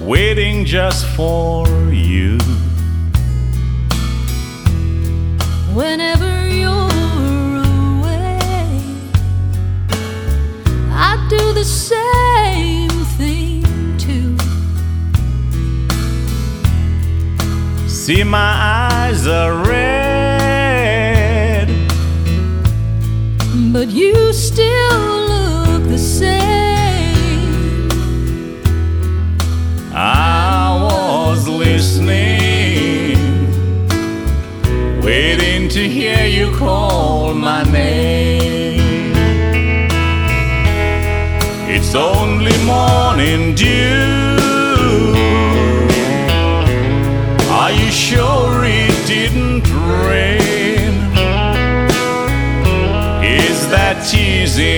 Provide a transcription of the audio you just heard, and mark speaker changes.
Speaker 1: waiting just for you.
Speaker 2: Whenever you're away, I do the same thing too.
Speaker 1: See, my eyes are red,
Speaker 2: but you still look the same.
Speaker 1: I was listening, waiting to hear you call my name. It's only morning dew. Are you sure it didn't rain? Is that teasing?